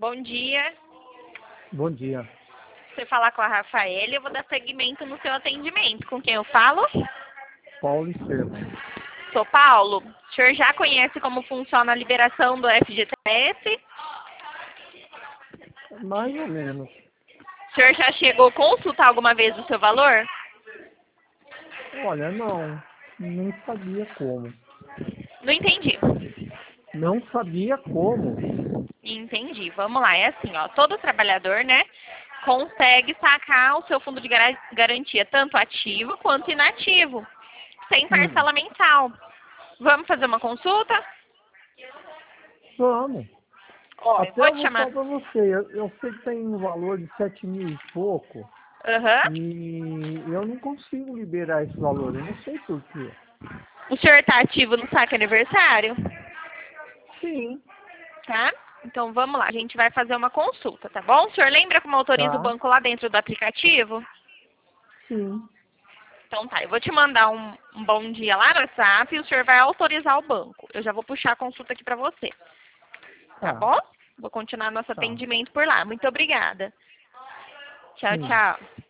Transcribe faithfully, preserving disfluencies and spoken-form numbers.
Bom dia. Bom dia. Você falar com a Rafaela, eu vou dar seguimento no seu atendimento. Com quem eu falo? Paulo Estevam. Sou Paulo. O senhor já conhece como funciona a liberação do F G T S? Mais ou menos. O senhor já chegou a consultar alguma vez o seu valor? Olha, não. Não sabia como. Não entendi. Não sabia como. Entendi. Vamos lá. É assim, ó. Todo trabalhador, né, consegue sacar o seu fundo de gara- garantia, tanto ativo quanto inativo, sem Hum, parcela mensal. Vamos fazer uma consulta? vamos. Ó, eu Até vou eu te vou chamar. falar pra você. Eu, eu sei que tem um valor de sete mil e pouco. Aham. E eu não consigo liberar esse valor. Eu não sei por quê. O senhor está ativo no saque aniversário? Sim. Tá? Então vamos lá, a gente vai fazer uma consulta, tá bom? O senhor lembra como autoriza o Tá? banco lá dentro do aplicativo? Sim. Então tá, eu vou te mandar um, um bom dia lá no WhatsApp e o senhor vai autorizar o banco. Eu já vou puxar a consulta aqui pra você, tá Tá. bom? Vou continuar nosso Tá. atendimento por lá. Muito obrigada. Tchau, Sim. tchau.